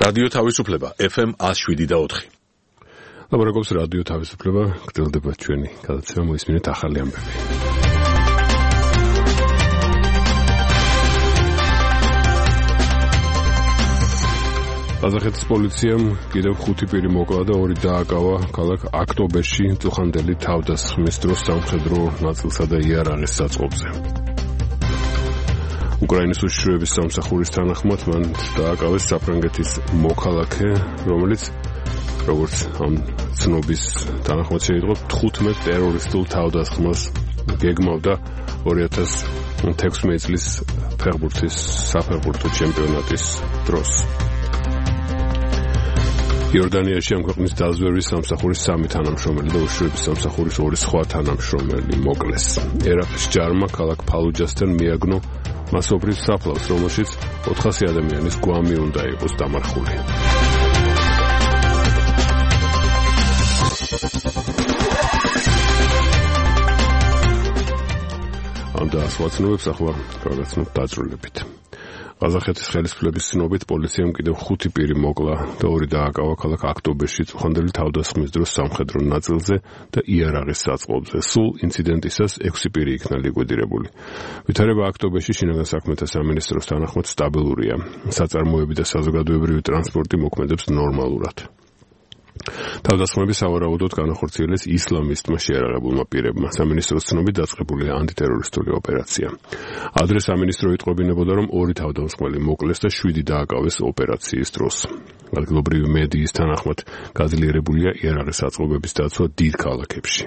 რადიო თავისუფლება FM 107.4. ლაბორატორიის რადიო თავისუფლება გრძელდება ჩვენი გადაცემა მოისმინეთ ახალი ამბები. ყაზახეთის პოლიციამ კიდევ 5 პირი მოკლა და 2 დააკავა ქალაქ აქტობერში წუხანდელი თავდასხმის დროს სამხედრო ნაწილსა და იარაღის საწყობზე. უკრაინის უშიშროების სამსახურის თანახმად მან დააკავეს საფრანგეთის მოქალაქე, რომელიც როგორც ამ ცნობის თანახმად შეიძლება 15 ტერორისტულ თავდასხმას გეგმავდა 2016 წლის ფეხბურთის საფეხბურთო ჩემპიონატის დროს. იორდანიაში ამ ქვეყნის დაზვერვის სამსახურის 3 თანამშრომელი და უშიშროების სამსახურის 2 სხვა თანამშრომელი მოკლეს. ერაყის ჯარმა ქალაქ ფალუჯასთან მიაგნო მასობრივ საფლავს, რომელშიც 400 ადამიანის გვამი უნდა იყოს დამარხული. ამ და სხვა ცნობებს ახლა გავაცნობ დაძრულებით. ყაზახეთის ხელისუფლების ცნობით პოლიციამ კიდევ 5 პირი მოკლა და 2 დააკავა ქალაქ აქტობერში წუხანდელი თავდასხმის დროს სამხედრო ნაწილზე და იარაღის საწყობზე. სულ ინციდენტისას 6 პირი იქნა ლიკვიდირებული. ვითარება აქტობერში შინაგან საქმეთა სამინისტროს თანახმად სტაბილურია. საწარმოები და საზოგადოებრივი ტრანსპორტი მოქმედებს ნორმალურად. თავდასხმები სავარაუდოდ განახორციელეს ისლამისტმა შეიარაღებულმა პირებმა. სამინისტროს ცნობით დაწყებულია ანტიტერორისტული ოპერაცია. ადრე სამინისტრო იტყობინებოდა, რომ 2 თავდასხმელი მოკლეს და 7 დააკავეს ოპერაციის დროს. ადგილობრივი მედიის თანახმად გაძლიერებულია იარაღის საწყობების დაცვა დიდ ქალაქებში.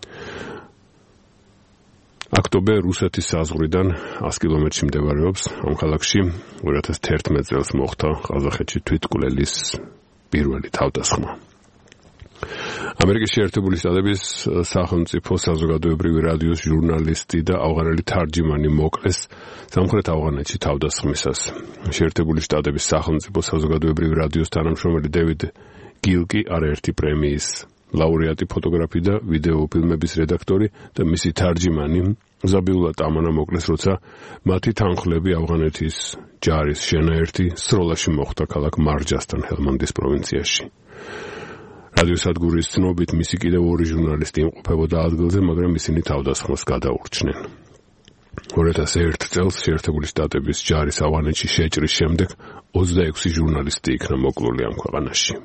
აქტობე რუსეთის საზღვრიდან 100 კილომეტრში მდებარეობს. ამ ქალაქში 2011 წელს მოხდა ყაზახეთში თვითმკვლელის პირველი თავდასხმა. ამერიკის შეერთებული შტატების სახელმწიფო საზოგადოებრივი რადიოს ჟურნალისტი და ავღანელი თარჯიმანი მოკლეს სამხრეთ ავღანეთში თავდასხმისას. შეერთებული შტატების სახელმწიფო საზოგადოებრივი რადიოს თანამშრომელი დევიდ გილკი არაერთი პრემიის ლაურეატი, ფოტოგრაფი და ვიდეოფილმების რედაქტორი და მისი თარჯიმანი ზაბიულა ტამანა მოკლეს, როცა მათი თანხლები ავღანეთის ჯარის შენაერთი სროლაში მოხდა ქალაქ მარჯასთან ჰელმანდის პროვინციაში. რადიოსადგურის ცნობით მისი კიდევ 2 ჟურნალისტი იმყოფებოდა ადგილზე, მაგრამ ისინი თავდასხმას გადაურჩნენ. 2001 წელს შეერთებული შტატების ჯარის ავღანეთში შეჭრის შემდეგ 26 ჟურნალისტი იქნა მოკლული ამ ქვეყანაში.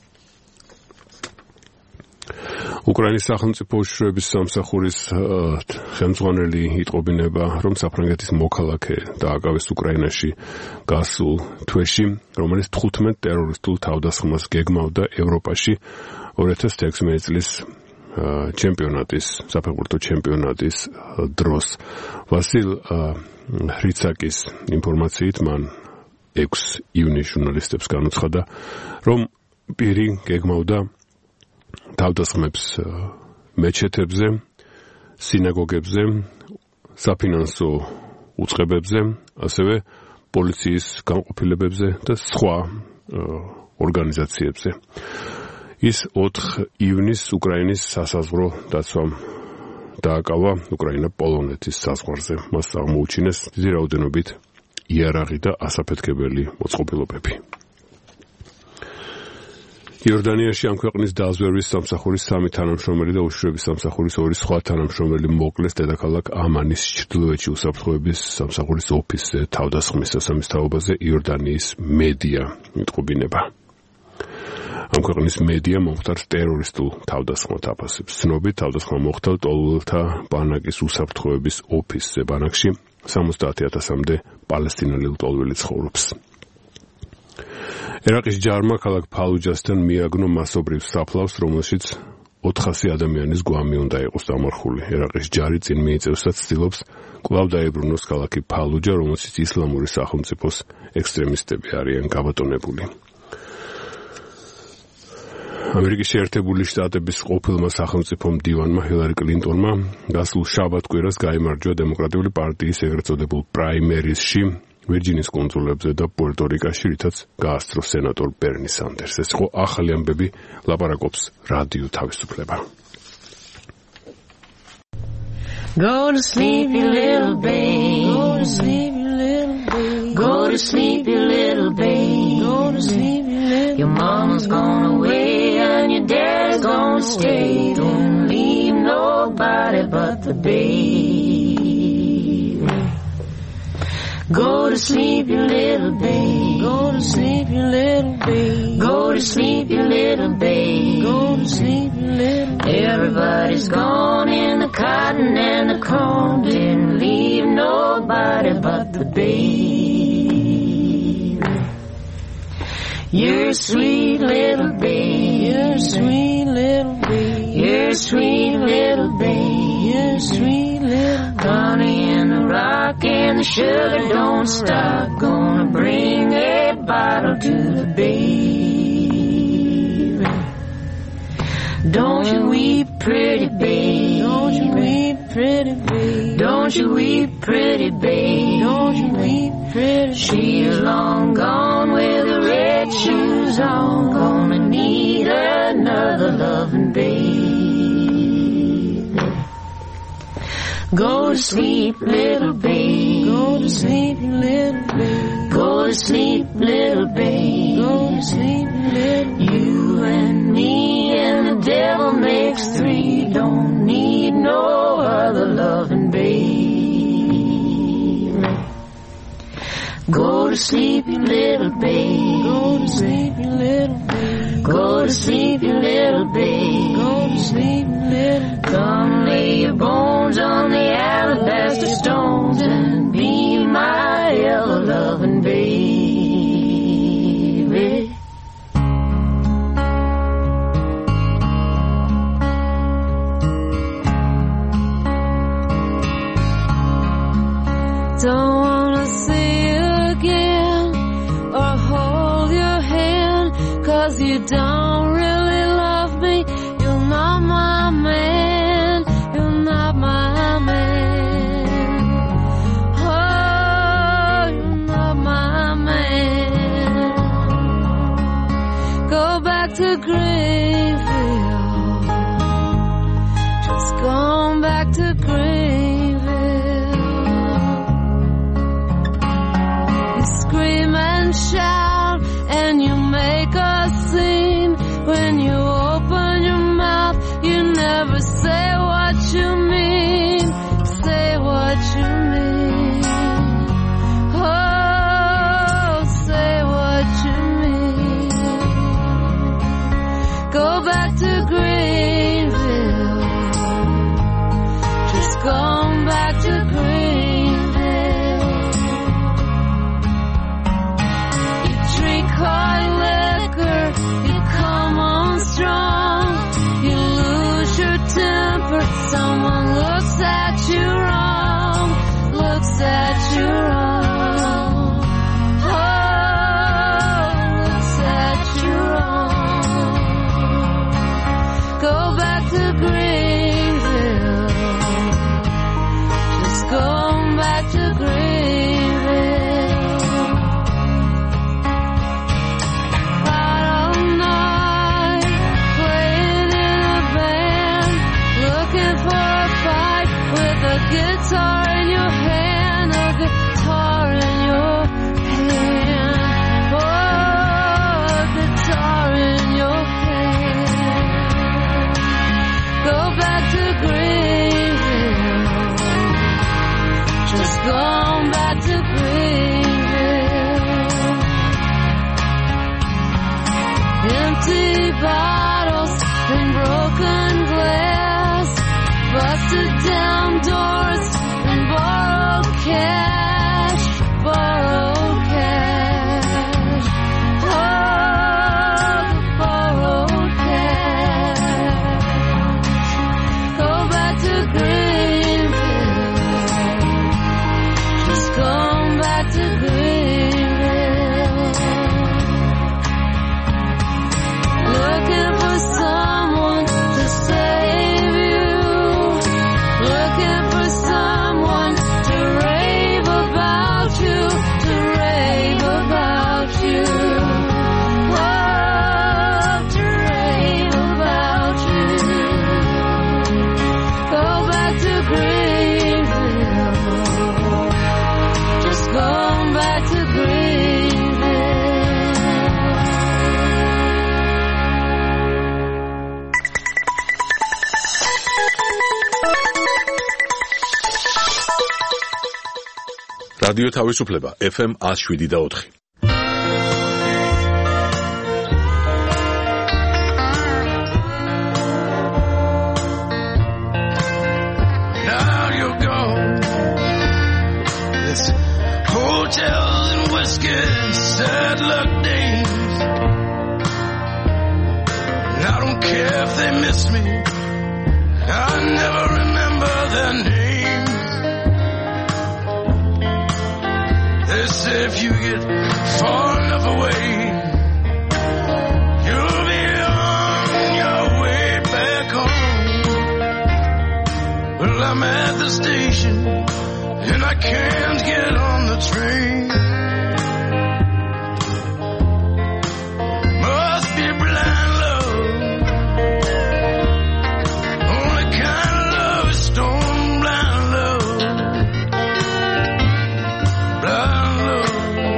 უკრაინის სახელმწიფო უშიშროების სამსახურის ხელმძღვანელი იტყობინება, რომ საფრანგეთის მოქალაქე დააკავეს უკრაინაში გასულ თვეში, რომელიც 15 ტერორისტულ თავდასხმას გეგმავდა ევროპაში 2016 წლის ჩემპიონატის, საფეხბურთო ჩემპიონატის დროს. ვასილ ხრიცაკის ინფორმაციით მან 6 ივნისს ჟურნალისტებს განუცხადა, რომ პირი გეგმავდა თავდასხმებს მეჩეთებზე, სინაგოგებზე, საფინანსო უწყებებზე, ასევე პოლიციის განყოფილებებზე და სხვა ორგანიზაციებზე. ის 4 ივნისს უკრაინის სასაზღვრო დაცვამ დააკავა უკრაინა-პოლონეთის საზღვარზე. მას აღმოუჩინეს დიდი რაოდენობით იარაღი და ასაფეთქებელი მოწყობილობები. იორდანიაში ამ ქვეყნის დაზვერვის სამსახურის 3 თანამშრომელი და უშიშროების სამსახურის 2 სხვა თანამშრომელი მოკლეს დედაქალაქ ამანის ჩრდილოეთში უსაფრთხოების სამსახურის ოფისზე თავდასხმის სასამართლოებაზე იორდანიის მედია იტყობინება. ამ ქვეყნის მედია მომხდარს ტერორისტულ თავდასხმად აფასებს. ცნობით თავდასხმა მოხდა ტოლულთა ბანაკის უსაფრთხოების ოფისზე. ბანაკში 70,000-მდე პალესტინელი ლტოლვილი ცხოვრობს. ერაყის ჯარმა ქალაქ ფალუჯასთან მიაგნო მასობრივ საფლავს, რომელშიც 400 ადამიანის გვამი უნდა იყოს დამარხული. ერაყის ჯარი წინ მიიწევსაც ცდილობს კვლავ დაებრუნოს ქალაქი ფალუჯა, რომელშიც ისლამური სახელმწიფოს ექსტრემისტები არიან გაბატონებული. ამერიკის შეერთებული შტატების ყოფილმა სახელმწიფო მდივანმა ჰილარი კლინტონმა გასულ შაბათ-კვირას გაიმარჯვა დემოკრატიული პარტიის ეგრეთ წოდებულ პრაიმერისში ვირჯინის კუნძულებზე და პუერტო-რიკაში, რითაც გაასწრო სენატორ ბერნი სანდერს. ეს იყო ახალი ამბები, ლაპარაკობს რადიო თავისუფლება. Go to sleep, you little babe. Go to sleep, you little babe. Go to sleep, you little babe. Go to sleep, you little babe. mom's gone away and your dad's gonna stay. Don't leave nobody but the baby. Go to sleep, you little babe. Go to sleep, you little babe. Go to sleep, you little babe. Go to sleep, you little babe. Everybody's gone in the cotton and the corn. Didn't leave nobody but the babe. You're a sweet little babe. You're a sweet little babe. You're a sweet little babe. You're a sweet little babe. Honey and the rock and the sugar don't stop. Gonna bring a bottle to the baby. Don't you weep, pretty babe. Don't you weep, pretty babe. Don't you weep, pretty babe. Don't you weep, pretty babe. She's long gone with the red shoes on. Gonna need another loving babe. Go to sleep, little babe. Go to sleep, little babe. Go to sleep, little babe. Go to sleep, little babe. You and me and the devil makes three. Don't need no other loving babe. Go to sleep, you little babe. Go to sleep, you little babe. Go to sleep, you little babe. Go to sleep, you little babe. Come lay your bones on the alabaster stones and be my ever-loving baby. Don't wanna see you again or hold your hand, 'cause you don't really love me. You're not my man. You're not my man. Oh, you're not my man. Go back to Greenville. Just gone back to Greenville. You scream and shout and you make a scene. When you open your mouth, you never say what you mean. Say what you mean. Oh, say what you mean. Go back to Greenville. Just gone back to Greenville. You drink hard liquor, you come on strong. You lose your temper, someone looks at you wrong. Looks at you wrong. Oh, looks at you wrong. Go back to Greenville. Just go back to Greenville. Out all night, playing in a band, looking for a fight with a guitar in your hand, a guitar in your hand. Oh, a guitar in your hand. Go back to Greenville. Just gone back to Greenville. Empty bottles and broken glass, busted down doors and borrowed cash. Borrowed cash. Oh, the borrowed cash. Go back to Greenville. Just gone back to Greenville. Looking for someone to save you. Looking for someone to rave რადიო თავისუფლება FM 107.4. Now you're gone. It's hotels and whiskey and sad luck days. And I don't care if they miss me. I never remember their names. They say if you get far enough away, you'll be on your way back home. Well, I'm at the station and I can't get on the train. Must be blind love. Only kind of love is stone blind love. Blind love.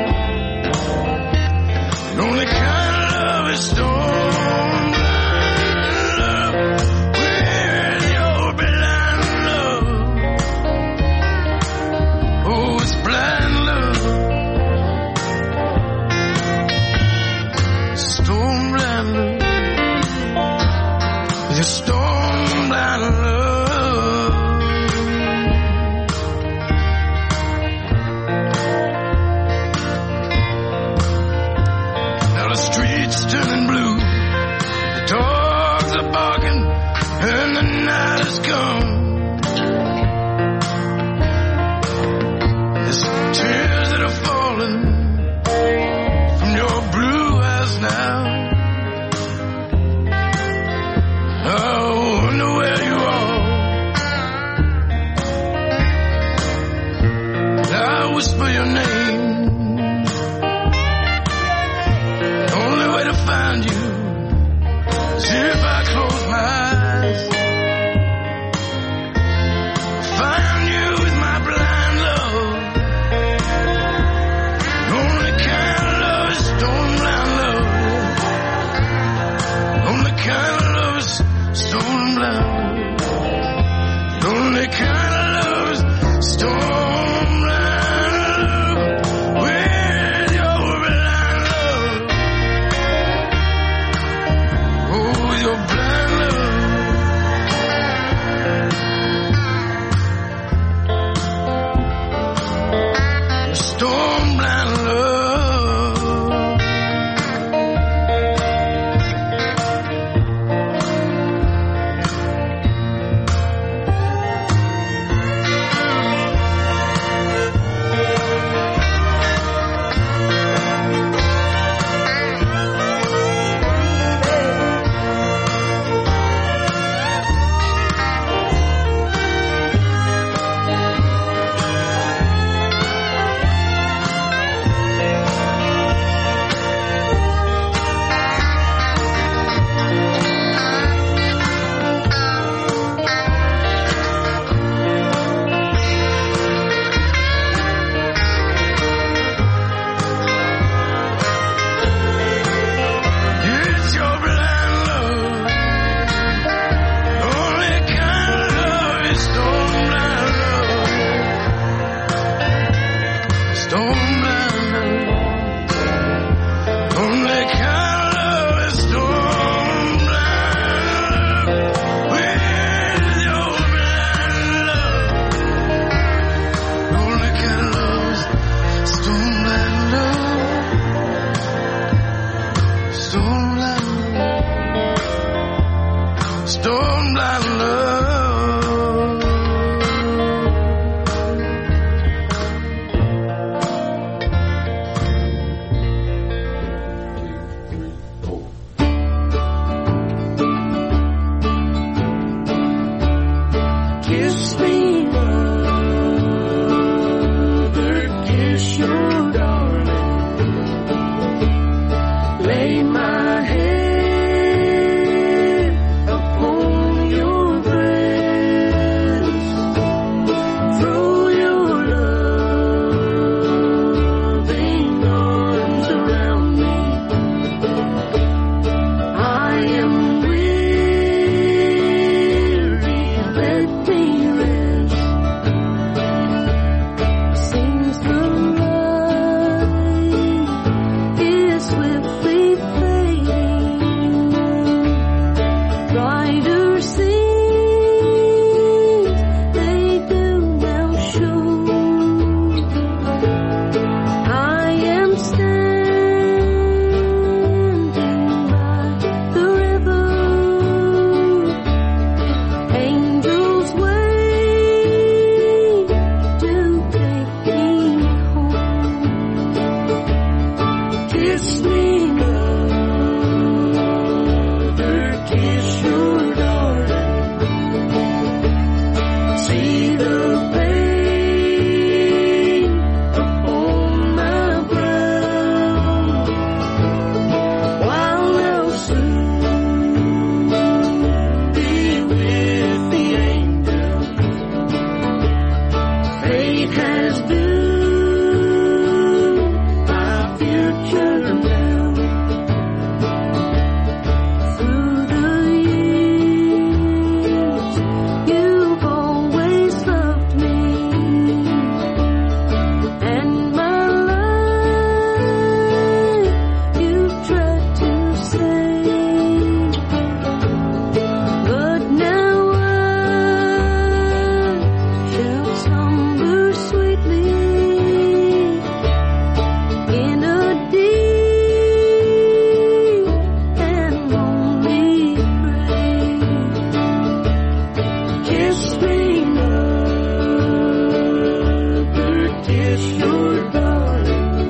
The only kind of love is stone blind love. With your blind love. Oh, it's blind love. Stone blind love. It's stone blind love. Now the streets turning blue, the dogs are barking, and the night has come. There's tears that are falling from your blue eyes now. I wonder where you are. I whisper your name. The only way to find you is if I close my eyes. Find you with my blind love. The only kind of love is stone blind love. The only kind of love is stone blind love. The only kind of love is stone blind love. With your blind love. Oh, with your blind love. Stone blind love. It's your blind love. Only kind of love is stone blind love. Stone blind love. Only kind of love is stone blind love. With your blind love. Only kind of love is stone blind love. Stone blind love. Stone blind love. Kiss me, mother, kiss your darling. Lay my head upon your breast. Throw your loving arms around me. I am weary, let me rest. see the pain upon my brow, while they'll soon be with the angels. Fate has doomed my future now. Through the years, you've always loved me, and my life you've tried to save. But now I shall slumber sweetly in a deep and lonely grave. Kiss me, mother, kiss your darling.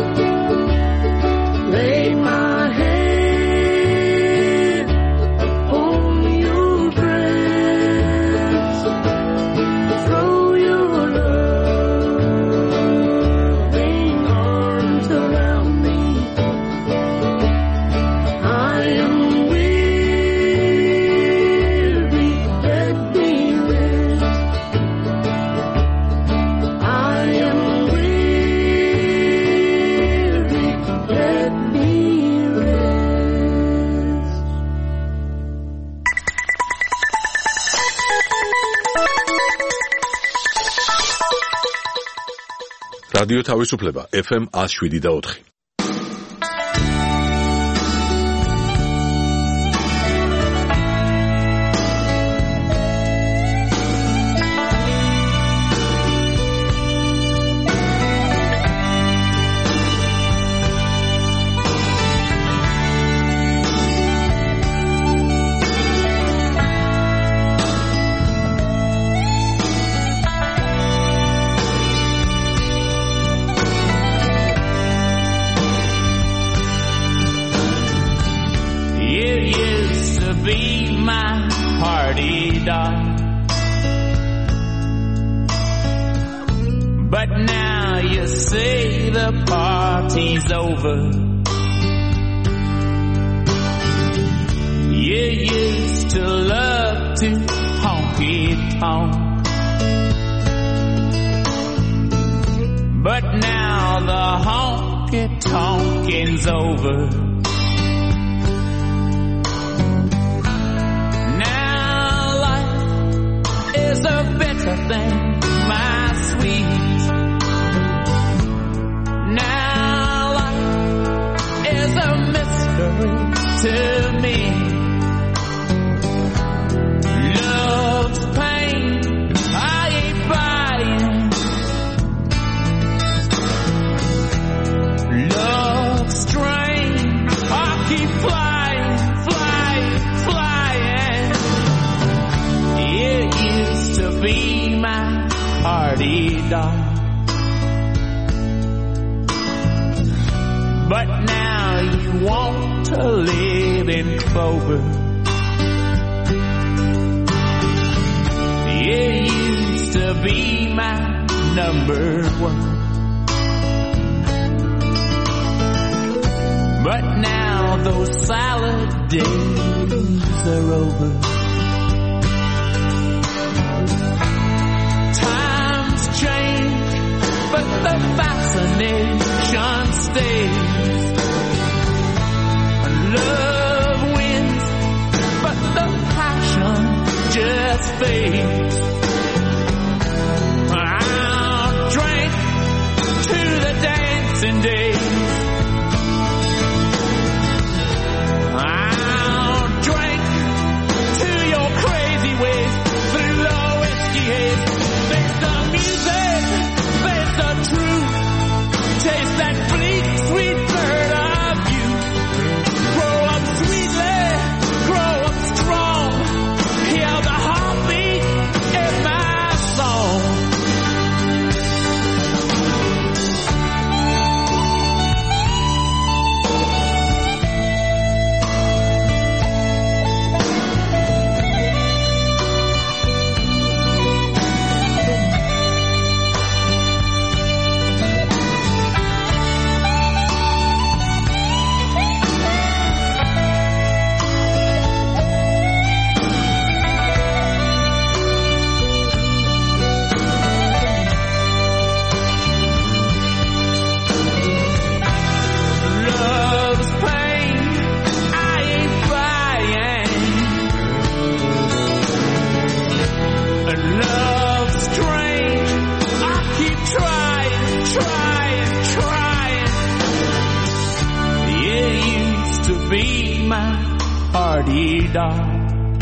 Lay my head upon your breast. Throw your loving arms around me. I am weary, let me rest. I am weary, let me rest. რადიო თავისუფლება FM 107.4. You used to be my party doll, but now you say the party's over. You used to love to honky-tonk, but now the honky-tonking's over. Now life is a bitter thing, my sweet. Now life is a mystery to me. Love's pain, I ain't buying. Love's strain, I keep flying, flying, flying. You used to be my party doll, but now you want to live in clover. You used to be my number one, but now those salad days are over. Times change, but the fascination stays. Love wins, but the passion just fades. I'll drink to the dancing days. I'll drink to your crazy ways through low whiskey haze. There's the music, there's the truth. Taste that bleak, sweet bird of you. Grow up sweetly, grow up strong. Hear the heartbeat start.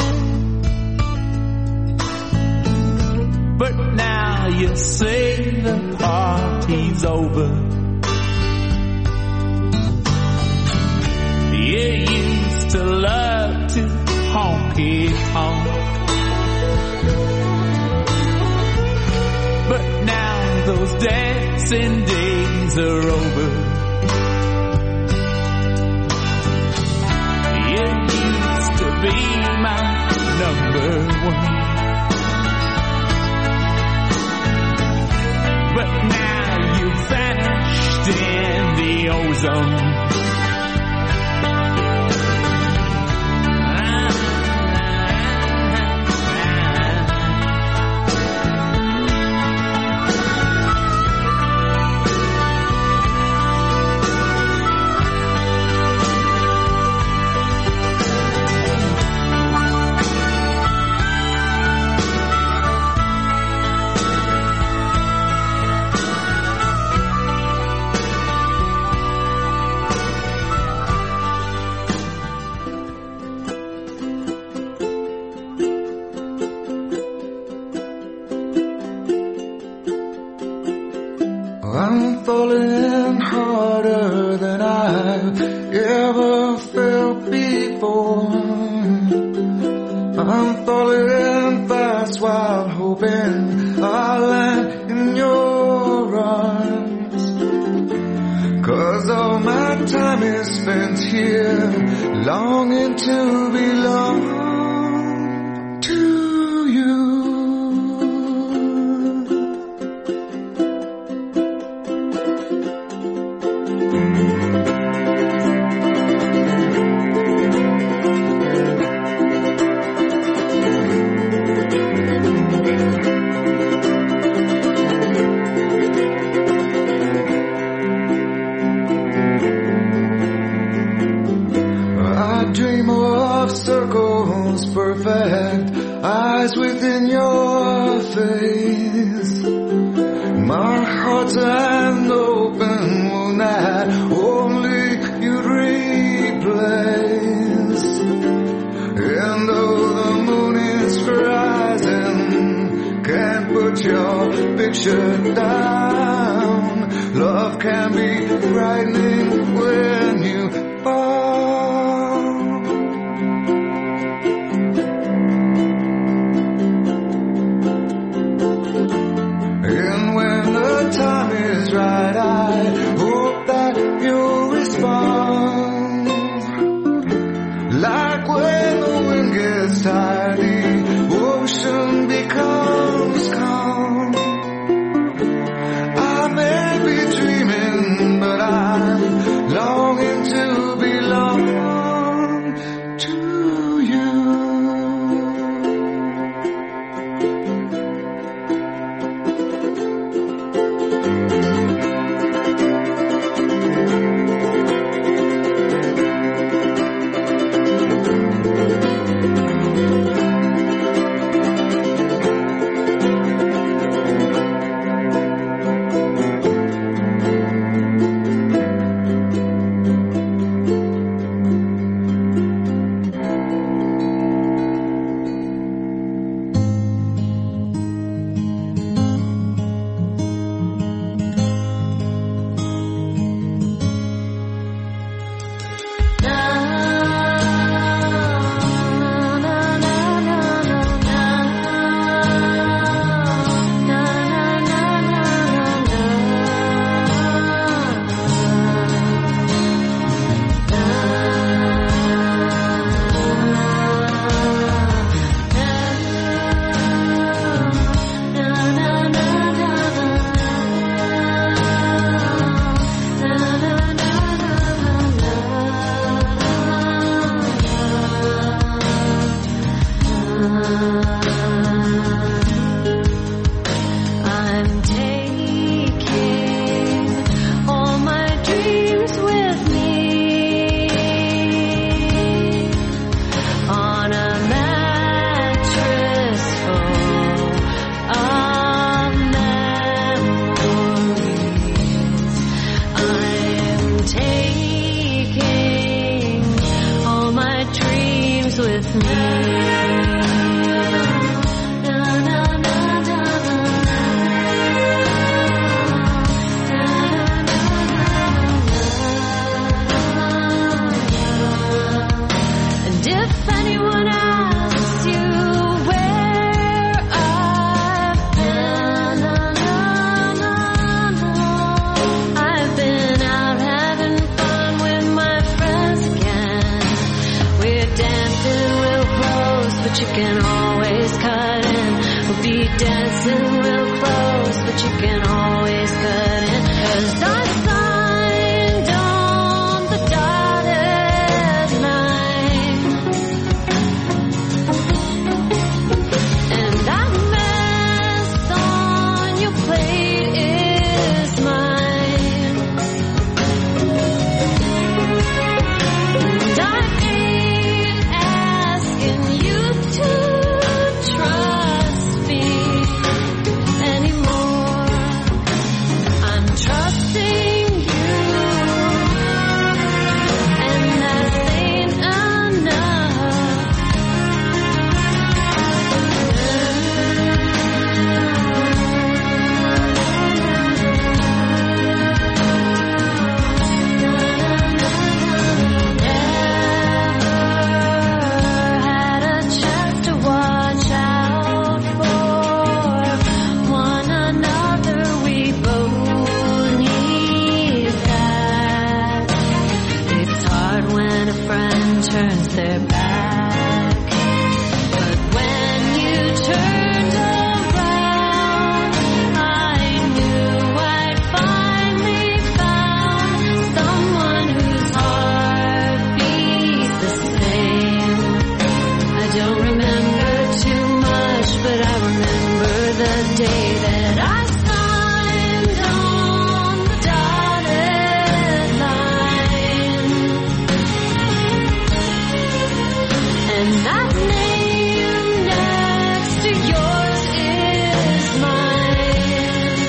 But now you say the party's over. You used to love to honky-tonk, but now those dancing days are over. You used to be my number one, but now you vanished in the ozone. I'm falling harder than I've ever felt before. I'm falling fast while hoping I'll land in your arms. 'Cause all my time is spent here, longing to belong to you. Circles perfect, eyes within your face. My heart's an open wound that only you'd replace. And though the moon is rising, can't put your picture down. Love can be frightening when you fall. Time is right, I hope that you'll respond. Like when the wind gets tired, the ocean becomes calm. I may be dreaming, but I'm longing to belong. dancing real close, but you can always cut in. 'Cause I signed on the dotted line, and that mess on your plate is mine. And I ain't asking you to trust me anymore. I'm trusting you, and that ain't had a chance to watch out for one another. We both need that. It's hard when a friend turns their back, but when you turned around, I knew I'd finally found someone whose heart beats the same. I don't remember too much, but I remember the day that I signed on the dotted line, and that name next to yours is mine.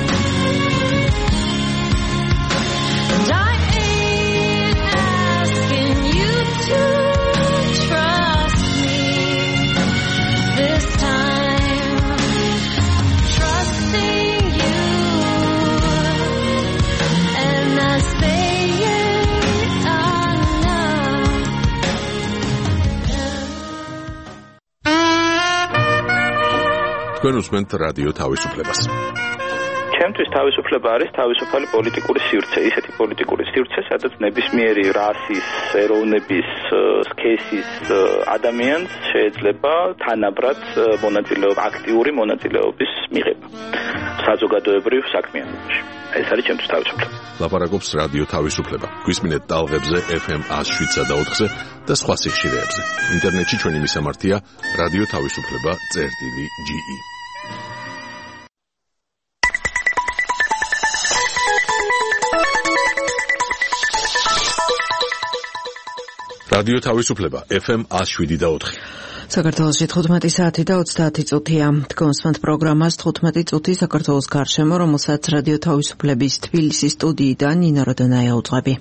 And I ain't asking you to trust me this time. I'm trusting you, and that's saying enough. თქვენ უსმენთ რადიო თავისუფლებას. ჩემთვის თავისუფლება არის თავისუფალი პოლიტიკური სივრცე, ისეთი პოლიტიკური სივრცე, სადაც ნებისმიერი რასის, ეროვნების, სქესის ადამიანს შეიძლება თანაბრად აქტიური მონაწილეობის მიღება საზოგადოებრივ საქმიანობაში. ეს არის ჩემთვის თავისუფლება. ლაპარაკობს რადიო თავისუფლება. გვისმინეთ ტალღებზე FM 107.4-ზე და სხვა სიხშირეებზე. ინტერნეტში ჩვენი მისამართია რადიო თავისუფლება.ge. რადიო თავისუფლება FM 107.4. საქართველოში 15 საათი და 30 წუთია. თქვენსმენთ პროგრამას 15 წუთი საქართველოს გარშემო, რომელსაც რადიო თავისუფლების თბილისის სტუდიიდან ნინა როდონაია უძღვები.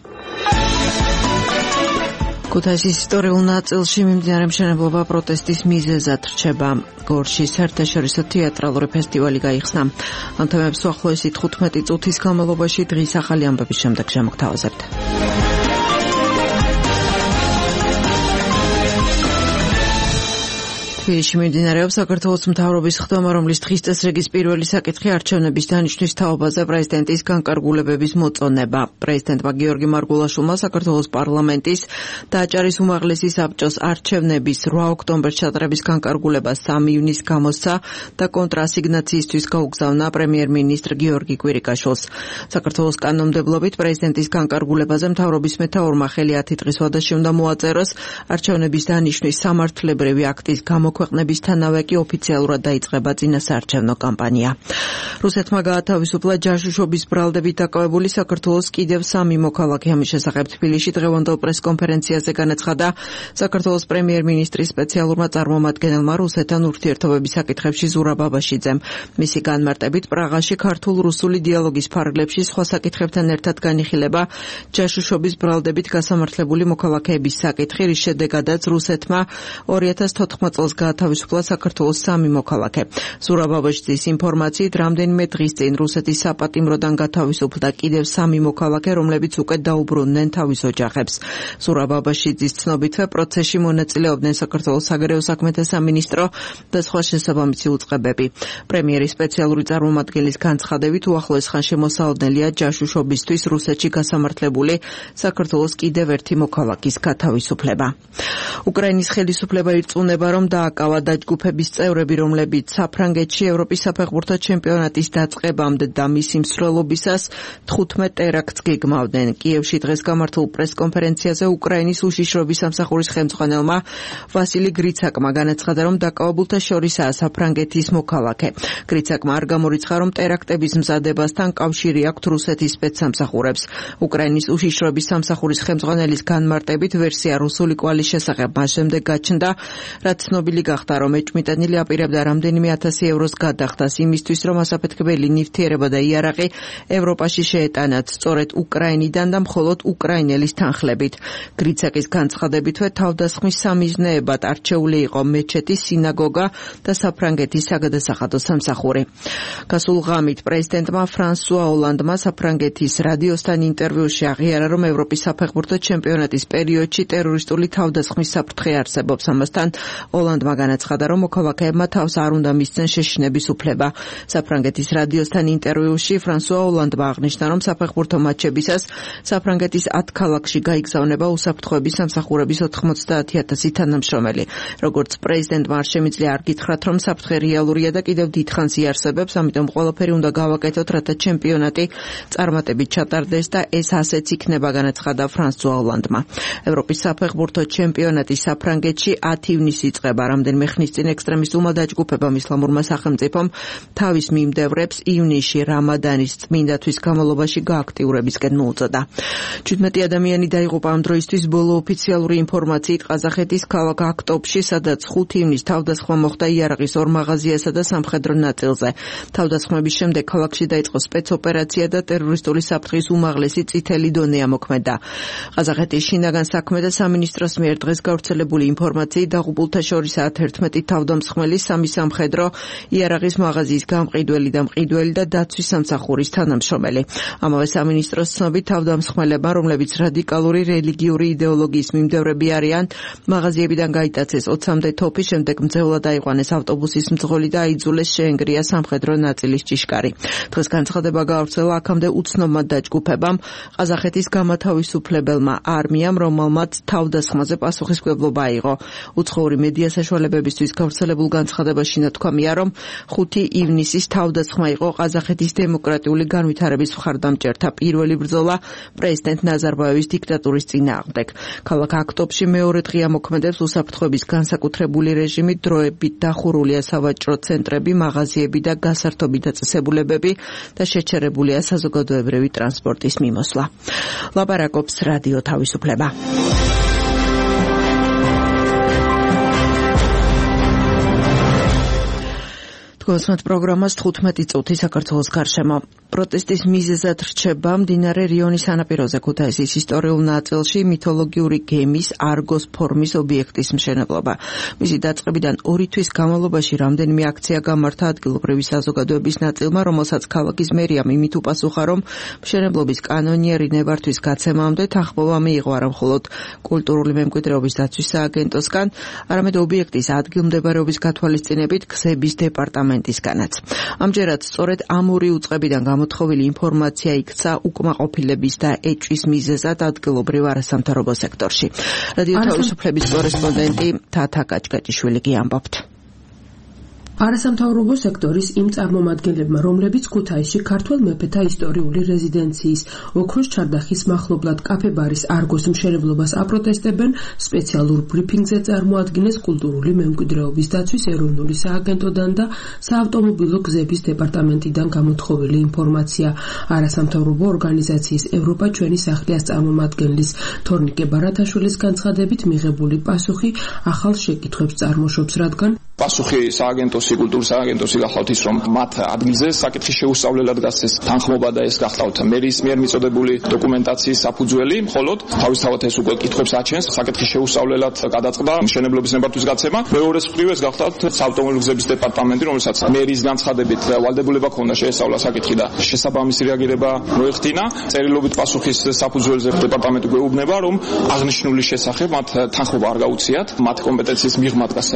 ქუთაისის ისტორიულ ნაწილში მიმდინარე მშენებლობა პროტესტის მიზეზად რჩება. გორში საერთაშორისო თეატრალური ფესტივალი გაიხსნა. ამ თემებს უახლოესი 15 წუთის განმავლობაში დღის ახალი ამბების შემდეგ შემოგთავაზებთ. თბილისში მიმდინარეობს საქართველოს მთავრობის ხდომა, რომლის დღის წესრიგის პირველი საკითხი არჩევნების დანიშვნის თაობაზე პრეზიდენტის განკარგულებების მოწონება. პრეზიდენტმა გიორგი მარგულაშვილმა საქართველოს პარლამენტის დააჭარის უმაღლესი საბჭოს არჩევნების 8 ოქტომბერს ჩატარების განკარგულება 3 ივნისს გამოსცა და კონტრასიგნაციისთვის გაუგზავნა პრემიერ-მინისტრ გიორგი კვირიკაშვილს. საქართველოს კანონმდებლობით პრეზიდენტის განკარგულებაზე მთავრობის მეთაურმა ხელი 10 დღის ვადაში უნდა მოაწეროს. არჩევნების დანიშვნის სამართლებრივი აქტის გამოქვეყნებისთანავე კი ოფიციალურად დაიწყება წინასაარჩევნო კამპანია. რუსეთმა გაათავისუფლა ჯაშუშობის ბრალდებით დაკავებული საქართველოს კიდევ 3 მოქალაქე. ამის შესახებ თბილისში დღევანდელ პრესკონფერენციაზე განაცხადა საქართველოს პრემიერ-მინისტრის სპეციალურმა წარმომადგენელმა რუსეთთან ურთიერთობების საკითხებში ზურაბ აბაშიძემ. მისი განმარტებით პრაღაში ქართულ-რუსული დიალოგის ფარგლებში სხვა საკითხებთან ერთად განიხილება ჯაშუშობის ბრალდებით გასამართლებული მოქალაქეების საკითხი, რის შედეგადაც რუსეთმა 2014 წელს გაათავისუფლა საქართველოს 3 მოქალაქე. ზურაბ აბაშიძის ინფორმაციით რამდენიმე დღის წინ რუსეთის საპატიმროდან გათავისუფლდა კიდევ 3 მოქალაქე, რომლებიც უკვე დაუბრუნდნენ თავის ოჯახებს. ზურაბ აბაშიძის ცნობითვე პროცესში მონაწილეობდნენ საქართველოს საგარეო საქმეთა სამინისტრო და სხვა შესაბამისი უწყებები. პრემიერის სპეციალური წარმომადგენლის განცხადებით უახლოეს ხანში მოსალოდნელია ჯაშუშობისთვის რუსეთში გასამართლებული საქართველოს კიდევ ერთი მოქალაქის გათავისუფლება. უკრაინის ხელისუფლება ირწმუნება, რომ დაკავა დაჯგუფების წევრები, რომლებიც საფრანგეთში ევროპის საფეხბურთო ჩემპიონატის დაწყებამდე და მისი მსვლელობისას 15 ტერაქტს გეგმავდნენ. კიევში დღეს გამართულ პრესკონფერენციაზე უკრაინის უშიშროების სამსახურის ხელმძღვანელმა ვასილი გრიცაკმა განაცხადა, რომ დაკავებულთა შორისაა საფრანგეთის მოქალაქე. გრიცაკმა არ გამორიცხა, რომ ტერაქტების მზადებასთან კავშირი აქვთ რუსეთის სპეცსამსახურებს. უკრაინის უშიშროების სამსახურის ხელმძღვანელის განმარტებით ვერსია რუსული კვალის შესახებ მას შემდეგ გაჩნდა, რაც ცნობილი გახდა, რომ ეჭვმიტანილი აპირებდა რამდენიმე 1000 ევროს გადახდას იმისთვის, რომ ასაფეთქებელი ნივთიერება და იარაღი ევროპაში შეეტანათ, სწორედ უკრაინიდან და მხოლოდ უკრაინელის თანხლებით. გრიცაკის განცხადებითვე თავდასხმის სამიზნეებად არჩეული იყო მეჩეთი, სინაგოგა და საფრანგეთის საგადასახადო სამსახური. გასულ ღამით პრეზიდენტმა ფრანსუა ოლანდმა საფრანგეთის რადიოსთან ინტერვიუში აღიარა, რომ ევროპის საფეხბურთო ჩემპიონატის პერიოდში ტერორისტული თავდასხმის საფრთხე არსებობს. ამასთან ოლანდმა განაცხადა, რომ მოქალაქეებმა თავს არ უნდა მისცენ შეშინების უფლება. საფრანგეთის რადიოსთან ინტერვიუში ფრანსუა ოლანდმა აღნიშნა, რომ საფეხბურთო მატჩებისას საფრანგეთის 10 ქალაქში გაიგზავნება უსაფრთხოების სამსახურების 90,000 თანამშრომელი. როგორც პრეზიდენტმა არ შემიძლია არ გითხრათ, რომ საფრთხე რეალურია და კიდევ დიდხანს იარსებებს, ამიტომ ყველაფერი უნდა გავაკეთოთ, რათა ჩემპიონატი წარმატებით ჩატარდეს და ეს ასეც იქნება, განაცხადა ფრანსუა ოლანდმა. ევროპის საფეხბურთო ჩემპიონატი საფრანგეთში 10 ივნისს იწყება. რამდენიმე ხნის წინ ექსტრემისტულმა დაჯგუფებამ ისლამურმა სახელმწიფომ თავის მიმდევრებს ივნისში რამადანის წმინდათვის განმავლობაში გააქტიურებისკენ მოუწოდა. 17 ადამიანი დაიღუპა ამ დროისთვის ბოლო ოფიციალური ინფორმაციით ყაზახეთის ქალაქ აქტობში, სადაც 5 ივნისს თავდასხმა მოხდა იარაღის 2 მაღაზიასა და სამხედრო ნაწილზე. თავდასხმების შემდეგ ქალაქში დაიწყო სპეცოპერაცია და ტერორისტული საფრთხის უმაღლესი წითელი დონე ამოქმედა. ყაზახეთის შინაგან საქმე და სამინისტროს მიერ დღეს გავრცელებული ინფორმაციით დაღუპულთა შორისაა 11 თავდამსხმელი, 3 სამხედრო, იარაღის მაღაზიის გამყიდველი და მყიდველი და დაცვის სამსახურის თანამშრომელი. ამავე სამინისტროს ცნობით თავდამსხმელებმა, რომლებიც რადიკალური რელიგიური იდეოლოგიის მიმდევრები არიან, მაღაზიებიდან გაიტაცეს 20-მდე თოფი, შემდეგ მძევლად აიყვანეს ავტობუსის მძღოლი და აიძულეს შეენგრია სამხედრო ნაწილის ჭიშკარი. დღეს განცხადება გაავრცელა აქამდე უცნობმა დაჯგუფებამ, ყაზახეთის გამათავისუფლებელმა არმიამ, რომელმაც თავდასხმაზე პასუხისმგებლობა აიღო. უცხოური მედია საშუალებებისთვის გავრცელებულ განცხადებაში ნათქვამია, რომ 5 ივნისის თავდასხმა იყო ყაზახეთის დემოკრატიული განვითარების მხარდამჭერთა პირველი ბრძოლა პრეზიდენტ ნაზარბაევის დიქტატურის წინააღმდეგ. ქალაქ აქტობში მეორე დღე მოქმედებს უსაფრთხოების განსაკუთრებული რეჟიმი, დროებით დახურულია სავაჭრო ცენტრები, მაღაზიები და გასართობი დაწესებულებები და შეჩერებულია საზოგადოებრივი ტრანსპორტის მიმოსვლა. ლაპარაკობს რადიო თავისუფლება. თქვენს პროგრამას 15 წუთი საქართველოს გარშემო. პროტესტის მიზეზად რჩება მდინარე რიონის სანაპიროზე ქუთაისის ისტორიულ ნაწილში მითოლოგიური გემის არგოს ფორმის ობიექტის მშენებლობა. მისი დაწყებიდან 2 თვის განმავლობაში რამდენიმე აქცია გამართა ადგილობრივი საზოგადოების ნაწილმა, რომელსაც ქალაქის მერიამ იმით უპასუხა, რომ მშენებლობის კანონიერი ნებართვის გაცემამდე თანხმობა მიიღო არა მხოლოდ კულტურული მემკვიდრეობის დაცვის სააგენტოსგან, არამედ ობიექტის ადგილმდებარეობის გათვალისწინებით გზების დეპარტამენტისგანაც. ამჯერად სწორედ ამ ორი უწყებიდან გამოთხოვილი ინფორმაცია იქცა უკმაყოფილების და ეჭვის მიზეზად ადგილობრივ არასამთავრობო სექტორში. რადიო თავისუფლების კორესპონდენტი თათა კაჭკაჭიშვილი ამბობთ. არასამთავრობო სექტორის იმ წარმომადგენლებმა, რომლებიც ქუთაისში ქართველ მეფეთა ისტორიული რეზიდენციის ოქროს ჩარდახის მახლობლად კაფე-ბარის არგოს მშენებლობას აპროტესტებენ, სპეციალურ ბრიფინგზე წარმოადგინეს კულტურული მემკვიდრეობის დაცვის ეროვნული სააგენტოდან და საავტომობილო გზების დეპარტამენტიდან გამოთხოვილი ინფორმაცია. არასამთავრობო ორგანიზაციის ევროპა ჩვენი სახლია წარმომადგენლის თორნიკე ბარათაშვილის განცხადებით მიღებული პასუხი ახალ შეკითხვებს წარმოშობს, რადგან პასუხი სააგენტოსი, კულტურის სააგენტოსი გახლავთ ის, რომ მათ ადგილზე საკითხის შეუსწავლელად გასცეს თანხმობა და ეს გახლავთ მერის მიერ მიწოდებული დოკუმენტაციის საფუძველი, მხოლოდ თავისთავად ეს უკვე კითხვებს აჩენს, საკითხის შეუსწავლელად გადაწყდა მშენებლობის ნებართვის გაცემა. მეორეს მხრივ ეს გახლავთ საავტომობილო გზების დეპარტამენტი, რომელსაც მერის განცხადებით ვალდებულება ჰქონდა შეესწავლა საკითხი და შესაბამისი რეაგირება მოეხდინა. წერილობით პასუხის საფუძველზე დეპარტამენტი გვეუბნება, რომ აღნიშნული შესახებ მათ თანხმობა არ გაუციათ, მათ კომპეტენციის მიღმა დგას საკითხი.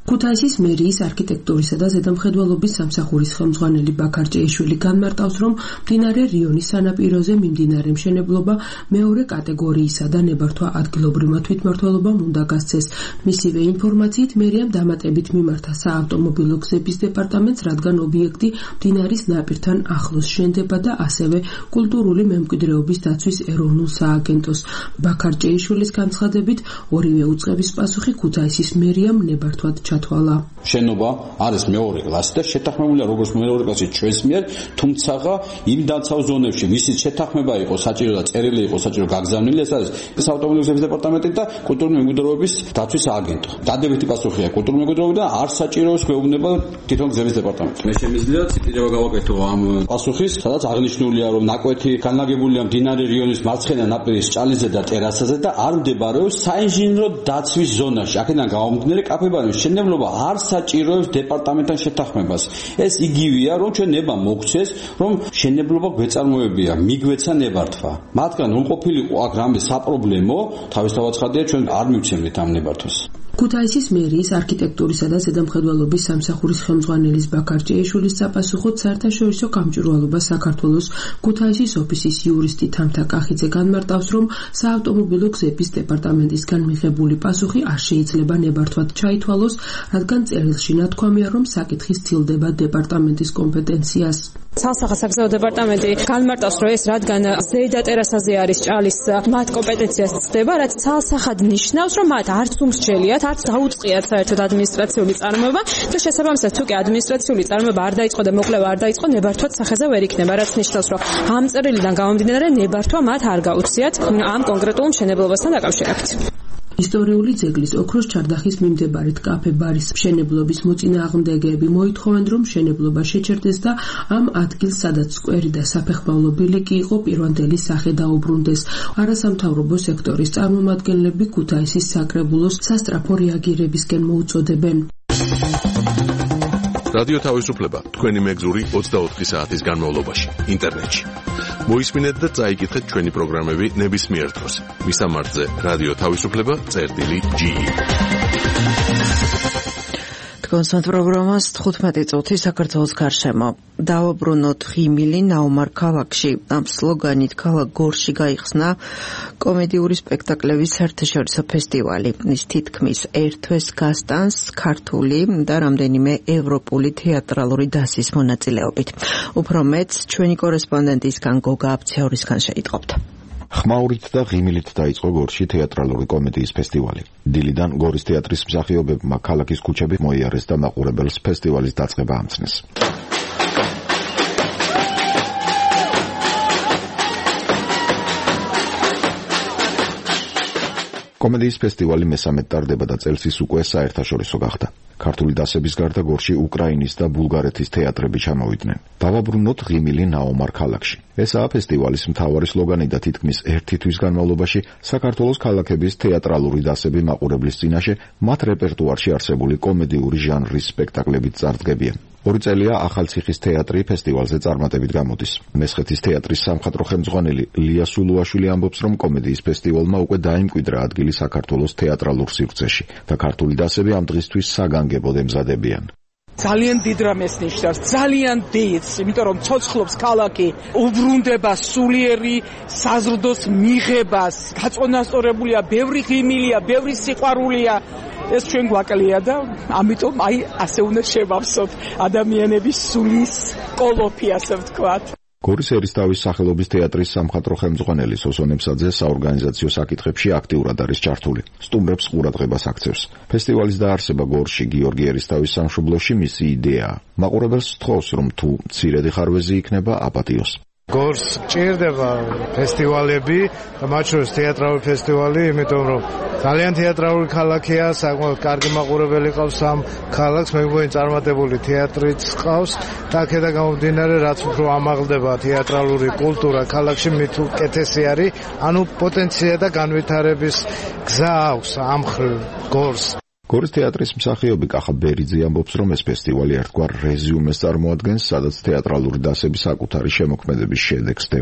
ქუთაისის მერიის არქიტექტურისა და ზედამხედველობის სამსახურის ხელმძღვანელი ბაქარ ჭეიშვილი განმარტავს, რომ მდინარე რიონის სანაპიროზე მიმდინარე მშენებლობა მეორე კატეგორიისა და ნებართვა ადგილობრივმა თვითმმართველობამ უნდა გასცეს. მისივე ინფორმაციით, მერიამ დამატებით მიმართა საავტომობილო გზების დეპარტამენტს, რადგან ობიექტი მდინარის ნაპირთან ახლოს შენდება და ასევე კულტურული მემკვიდრეობის დაცვის ეროვნულ სააგენტოს. ბაქარ ჭეიშვილის განცხადებით, ორივე უწყების პასუხი ქუთაისის მერიამ ნებართვად ჩათვალა. შენობა არის მეორე კლასი და შეთანხმებულია როგორც მეორე კლასი ჩვენს მიერ, თუმცა იმ დაცავ ზონებში მისი შეთანხმება იყო საჭირო და წერილი იყო საჭირო გაგზავნილი, ეს არის საავტომობილო გზების დეპარტამენტი და კულტურული მემკვიდრეობის დაცვის სააგენტო. დადებითი პასუხია კულტურული მემკვიდრეობა და არ საჭიროებს გვეუბნება თვითონ გზების დეპარტამენტი. მე შემიძლია ციტირება გავაკეთო ამ პასუხის, სადაც აღნიშნულია, რომ ნაკვეთი განლაგებულია მდინარე რიონის მარცხენა ნაპირის ჭალიზე და ტერასაზე და არ მდებარეობს საინჟინრო დაცვის ზონაში. აქედან გამომდინარე კაფებარის მშენებლობა არ საჭიროებს დეპარტამენტთან შეთანხმებას. ეს იგივეა, რომ ჩვენ ნება მოგცეს, რომ მშენებლობა გვეწარმოებია, მიგვეცა ნებართვა. მათგან რომ ყოფილიყო აქ რამე საპრობლემო, თავისთავად ცხადია, ჩვენ არ მივცემთ ამ ნებართვას. ქუთაისის მერიის არქიტექტურისა და ზედამხედველობის სამსახურის ხელმძღვანელის ბაქარ ჭეიშვილის საპასუხოდ საერთაშორისო გამჭვირვალობა საქართველოს ქუთაისის ოფისის იურისტი თამთა კახიძე განმარტავს, რომ საავტომობილო გზების დეპარტამენტისგან მიღებული პასუხი არ შეიძლება ნებართვად ჩაითვალოს, რადგან წერილში ნათქვამია, რომ საკითხი სცილდება დეპარტამენტის კომპეტენციას. საგზაო დეპარტამენტი განმარტავს, რომ ეს რადგან ზედა ტერასაზე არის ჭალის მათ კომპეტენციას ცდება, რაც ცალსახად ნიშნავს, რომ მათ არც უმსჯელიათ, არც დაუწყიათ საერთოდ ადმინისტრაციული წარმოება და შესაბამისად თუ კი ადმინისტრაციული წარმოება არ დაიწყო და მოკვლევა არ დაიწყო, ნებართვაც სახეზე ვერ იქნება, რაც ნიშნავს, რომ ამ წერილიდან გამომდინარე ნებართვა მათ არ გაუწიათ ამ კონკრეტულ მშენებლობასთან დაკავშირებით. ისტორიული ძეგლის ოქროს ჩარდახის მიმდებარედ კაფე ბარის მშენებლობის მოწინააღმდეგეები მოითხოვენ, რომ მშენებლობა შეჩერდეს და ამ ადგილს, სადაც სკვერი და საფეხმავლო ბილიკი იყო, პირვანდელი სახე დაუბრუნდეს. არასამთავრობო სექტორის წარმომადგენლები ქუთაისის საკრებულოს სასწრაფო რეაგირებისკენ მოუწოდებენ. რადიო თავისუფლება თქვენი მეგზური 24 საათის განმავლობაში ინტერნეტში. მოისმინეთ და წაიკითხეთ ჩვენი პროგრამები ნებისმიერ დროს. მისამართზე რადიო თავისუფლება.ge. კონსტანტ პროგრამას 15 წუთი საქართველოს გარშემო. დავაბრუნოთ ღიმილი ნაუმარ ქალაქში. ამ სლოგანით ქალაქ გორში გაიხსნა კომედიური სპექტაკლების საერთაშორისო ფესტივალი. ის თითქმის ერთვეს გასტანს ქართული და რამდენიმე ევროპული თეატრალური დასის მონაწილეობით. უფრო მეც ჩვენი კორესპონდენტისგან გოგა აბცეორისგან შეიტყობთ. ხმაურით და ღიმილით დაიწყო გორში თეატრალური კომედიის ფესტივალი. დილიდან გორის თეატრის მსახიობებმა ქალაქის ქუჩები მოიარეს და მაყურებელს ფესტივალის დაწყება ამცნეს. კომედიის ფესტივალი მესამედ ტარდება და წელს ის უკვე საერთაშორისო გახდა. ქართული დასების გარდა გორში უკრაინის და ბულგარეთის თეატრები ჩამოვიდნენ. დავაბრუნოთ ღიმილი ნაუმარ ქალაქში. ესაა ფესტივალის მთავარი სლოგანი და თითქმის ერთი თვის განმავლობაში საქართველოს ქალაქების თეატრალური დასები მაყურებლის წინაშე მათ რეპერტუარში არსებული კომედიური ჟანრის სპექტაკლებით წარდგებიან. 2 წელია ახალციხის თეატრი ფესტივალზე წარმატებით გამოდის. მესხეთის თეატრის სამხატვრო ხელმძღვანელი ლია სულუაშვილი ამბობს, რომ კომედიის ფესტივალმა უკვე დაიმკვიდრა ადგილი საქართველოს თეატრალურ სივრცეში და ქართული დასები ამ დღისთვის საგანგებოდ ემზადებიან. ძალიან დიდ რამეს ნიშნავს, ძალიან დიდს, იმიტომ რომ ცოცხლობს ქალაქი უბრუნდება სულიერი საზრდოს მიღებას, გაწონასწორებულია, ბევრი ღიმილია, ბევრი სიყვარულია. ეს ჩვენ გვაკლია და ამიტომ ასე უნდა შევავსოთ ადამიანების სულის კოლოფი, ასე ვთქვათ. გორის ერისთავის სახელობის თეატრის სამხატვრო ხელმძღვანელი სოსონ ემსაძე საორგანიზაციო საკითხებში აქტიურად არის ჩართული. სტუმრებს ყურადღებას აქცევს. ფესტივალის დაარსება გორში გიორგი ერისთავის სამშობლოში მისი იდეაა. მაყურებელს სთხოვს, რომ თუ მცირედი ხარვეზი იქნება, აპატიოს. გორს ჭირდება ფესტივალები, მათ შორის თეატრალური ფესტივალი, იმიტომ რომ ძალიან თეატრალური ქალაქია, საკმაოდ კარგი მაყურებელი ყავს ამ ქალაქს, მე მგონი წარმატებული თეატრიც ყავს და აქედან გამომდინარე, რაც უფრო ამაღლდება თეატრალური კულტურა ქალაქში, მით უკეთესი არის, ანუ პოტენცია და განვითარების გზა აქვს ამ გორს. გორის თეატრის მსახიობი კახა ბერიძე ამბობს, რომ ეს ფესტივალი ერთგვარ რეზიუმეს წარმოადგენს, სადაც თეატრალური დასები საკუთარი შემოქმედების შედეგს დებენ.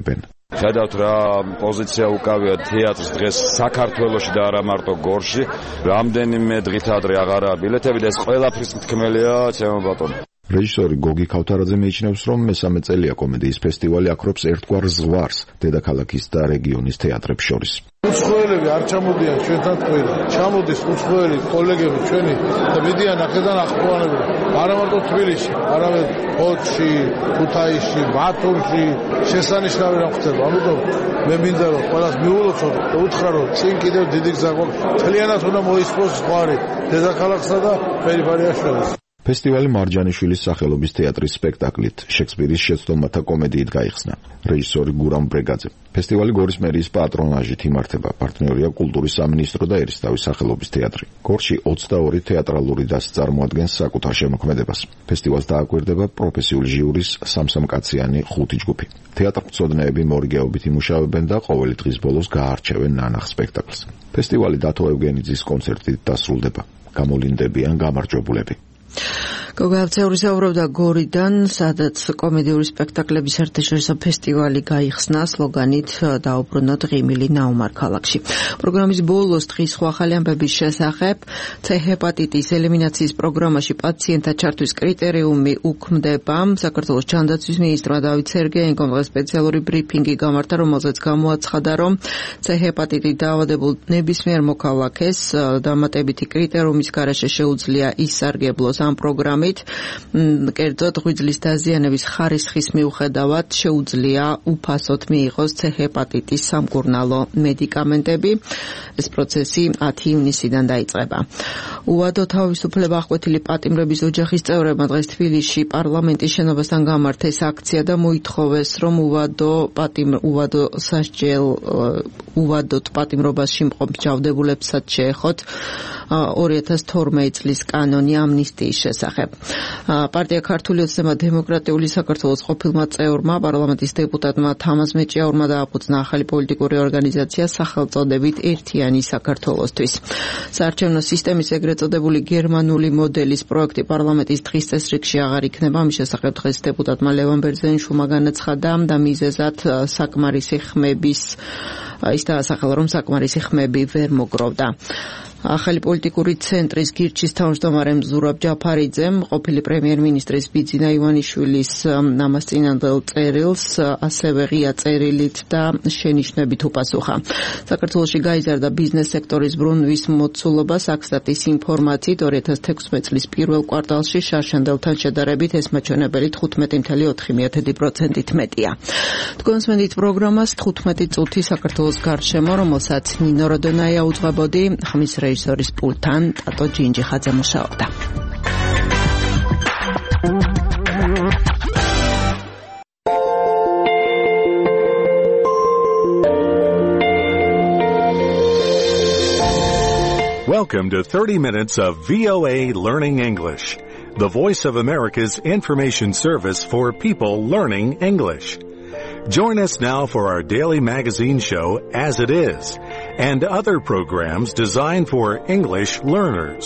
ხედავთ რა პოზიცია უკავია თეატრს დღეს საქართველოში და არა მარტო გორში. რამდენიმე დღით ადრე აღარა ბილეთები და ეს ყველაფრის მთქმელია ჩემო ბატონო. რეჟისორი გოგი ქავთარაძე მიიჩნევს, რომ მესამე წელია კომედიის ფესტივალი აქრობს ერთგვარ ზღვარს დედაქალაქის და რეგიონის თეატრებს შორის. უცხოელები არ ჩამოდიან ჩვენთან ყველა. ჩამოდის უცხოელი კოლეგები ჩვენი და მიდიან აქედან ახმოვანებენ. არა მარტო თბილისში, არამედ ფოთში, ქუთაისში, ბათუმში შესანიშნავი რამ ხდება. ამიტომ მე მინდა რომ ყველას მიულოცოთ და უთხრა რომ წინ კიდევ დიდი გზა გვაქვს. მთლიანად უნდა მოისპოს ზღვარი დედაქალაქსა და პერიფერიას შორის. ფესტივალი მარჯანიშვილის სახელობის თეატრის სპექტაკლით შექსპირის შეცდომათა კომედიით გაიხსნა. რეჟისორი გურამ ბრეგაძე. ფესტივალი გორის მერიის პატრონაჟით იმართება. პარტნიორია კულტურის სამინისტრო და ერისთავის სახელობის თეატრი. გორში 22 თეატრალური დასი წარმოადგენს საკუთარ შემოქმედებას. ფესტივალს დააკვირდება პროფესიული ჟიურის სამსამკაციანი 5 ჯგუფი. თეატრმცოდნეები მორიგეობით იმუშავებენ და ყოველი დღის ბოლოს გაარჩევენ ნანახ სპექტაკლს. ფესტივალი დათო ევგენიძის კონცერტით დასრულდება. გამოვლინდებიან გამარჯვებულები. გოგავცეული საუბრობდა გორიდან, სადაც კომედიური სპექტაკლების საერთაშორისო ფესტივალი გაიხსნა სლოგანით დაუბრუნოთ ღიმილი ნაუმარ ქალაქში. პროგრამის ბოლოს დღის სხვა ახალი ამბების შესახებ C ჰეპატიტის ელიმინაციის პროგრამაში პაციენტთა ჩართვის კრიტერიუმი უქმდება. საქართველოს ჯანდაცვის მინისტრმა დავით სერგეენკომ დღეს სპეციალური ბრიფინგი გამართა, რომელზეც გამოაცხადა, რომ C ჰეპატიტით დაავადებულ ნებისმიერ მოქალაქეს დამატებითი კრიტერიუმის გარეშე შეუძლია ისარგებლოს ამ პროგრამით. კერძოდ ღვიძლის დაზიანების ხარისხის მიუხედავად შეუძლია უფასოდ მიიღოს C ჰეპატიტის სამკურნალო მედიკამენტები. ეს პროცესი 10 ივნისიდან დაიწყება. უვადო თავისუფლება აღკვეთილი პატიმრების ოჯახის წევრებმა დღეს თბილისში პარლამენტის შენობასთან გამართეს აქცია და მოითხოვეს, რომ უვადოდ პატიმრობაში მყოფ ჯავდებულებსაც შეეხოთ 2012 წლის კანონი ამნისტიის შესახებ. პარტია ქართული ოცნება დემოკრატიული საქართველოს ყოფილმა წევრმა პარლამენტის დეპუტატმა თამაზ მეჭიაურმა დააფუძნა ახალი პოლიტიკური ორგანიზაცია სახელწოდებით ერთიანი საქართველოსთვის. საარჩევნო სისტემის ეგრეთ წოდებული გერმანული მოდელის პროექტი პარლამენტის დღის წესრიგში აღარ იქნება. ამის შესახებ დღეს დეპუტატმა ლევან ბერძენიშვილმა განაცხადა და მიზეზად საკმარისი ხმების ის დაასახელა, რომ საკმარისი ხმები ვერ მოგროვდა. ახალი პოლიტიკური ცენტრის გირჩის თავმჯდომარემ ზურაბ ჯაფარიძემ ყოფილი პრემიერ-მინისტრის ბიძინა ივანიშვილის ამას წინანდელ წერილს ასევე ღია წერილით და შენიშვნებით უპასუხა. საქართველოში გაიზარდა ბიზნეს სექტორის ბრუნვის მოცულობა. საქსტატის ინფორმაციით 2016 წლის პირველ კვარტალში შარშანდელთან შედარებით ეს მაჩვენებელი 15.4%-ით მეტია. თქვენს მენდით პროგრამას 15 წუთი საქართველოს გარშემო, რომელსაც ნინო როდონაია უძღვებოდი, ხმის რეჟისორის პულტთან ტატო ჯინჯიხაძე მუშაობდა. Welcome to 30 minutes of VOA Learning English, the Voice of America's information service for people learning English. Join us now for our daily magazine show, As It Is, and other programs designed for English learners.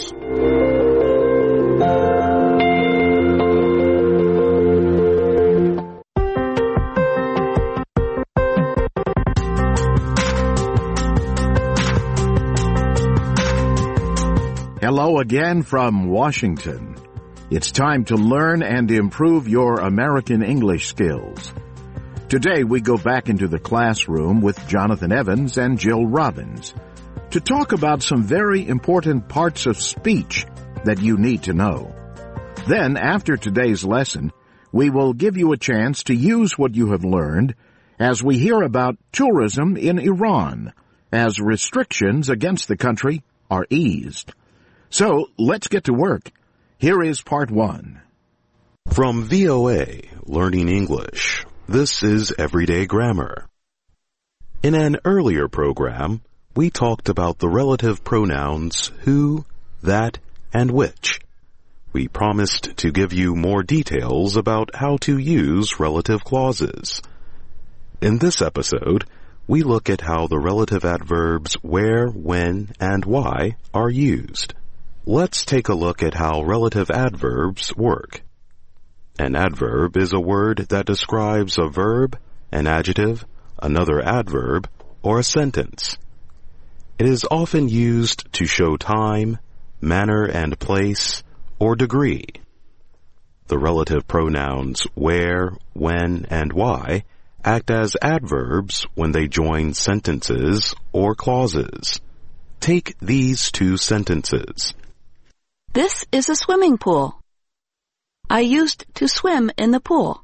Hello again from Washington. It's time to learn and improve your American English skills. Today we go back into the classroom with Jonathan Evans and Jill Robbins to talk about some very important parts of speech that you need to know. Then, after today's lesson, we will give you a chance to use what you have learned as we hear about tourism in Iran, as restrictions against the country are eased. So, let's get to work. Here is part 1. From VOA Learning English, this is Everyday Grammar. In an earlier program, we talked about the relative pronouns who, that, and which. We promised to give you more details about how to use relative clauses. In this episode, we look at how the relative adverbs where, when, and why are used. Let's take a look at how relative adverbs work. An adverb is a word that describes a verb, an adjective, another adverb, or a sentence. It is often used to show time, manner and place, or degree. The relative pronouns where, when, and why act as adverbs when they join sentences or clauses. Take these two sentences. This is a swimming pool. I used to swim in the pool.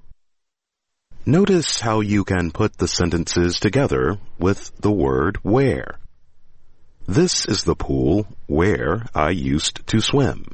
Notice how you can put the sentences together with the word where. This is the pool where I used to swim.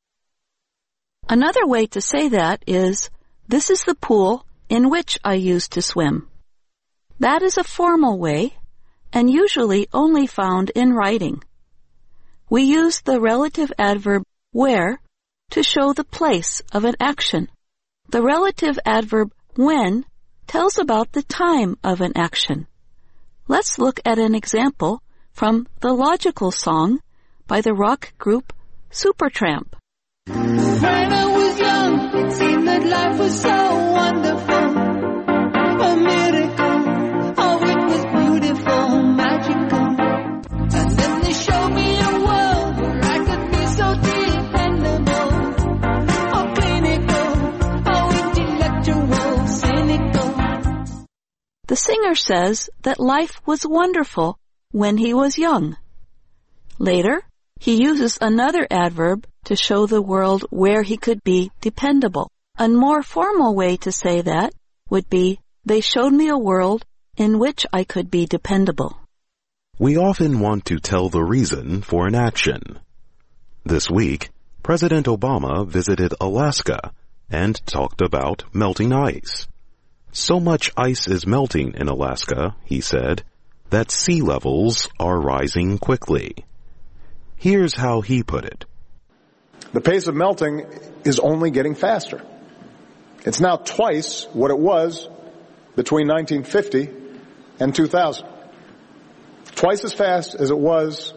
Another way to say that is, this is the pool in which I used to swim. That is a formal way, and usually only found in writing. We use the relative adverb where to show the place of an action. The relative adverb when tells about the time of an action. Let's look at an example from the Logical Song by the rock group Supertramp. When I was young, it seemed that life was so wonderful. A miracle, oh it was beautiful, magical. And then they showed me a world where I could be so dependable. Oh clinical, oh intellectual, cynical. The singer says that life was wonderful when he was young. Later, he uses another adverb to show the world where he could be dependable. A more formal way to say that would be, they showed me a world in which I could be dependable. We often want to tell the reason for an action. This week, President Obama visited Alaska and talked about melting ice. So much ice is melting in Alaska, he said, that sea levels are rising quickly. Here's how he put it. The pace of melting is only getting faster. It's now twice what it was between 1950 and 2000. Twice as fast as it was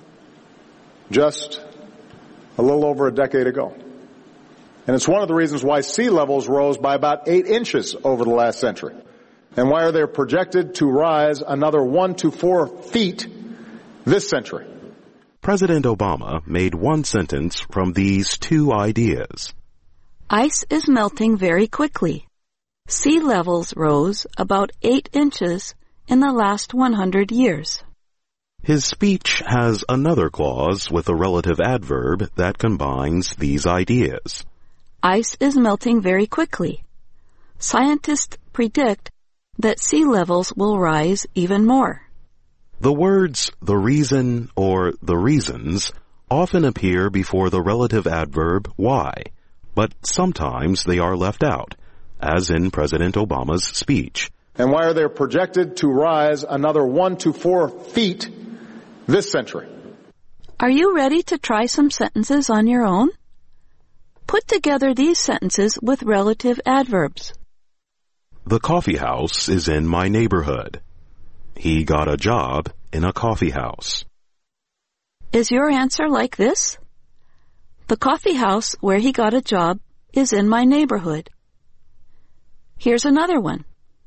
just a little over a decade ago. And it's one of the reasons why sea levels rose by about 8 inches over the last century. And why are they projected to rise another 1 to 4 feet this century? President Obama made one sentence from these two ideas. Ice is melting very quickly. Sea levels rose about 8 inches in the last 100 years. His speech has another clause with a relative adverb that combines these ideas. Ice is melting very quickly. Scientists predict that sea levels will rise even more. The words the reason or the reasons often appear before the relative adverb why, but sometimes they are left out, as in President Obama's speech. And why are they projected to rise another 1 to 4 feet this century? Are you ready to try some sentences on your own? Put together these sentences with relative adverbs. The coffee house is in my neighborhood. He got a job in a coffee house. Is your answer like this? The coffee house where he got a job is in my neighborhood. Here's another one.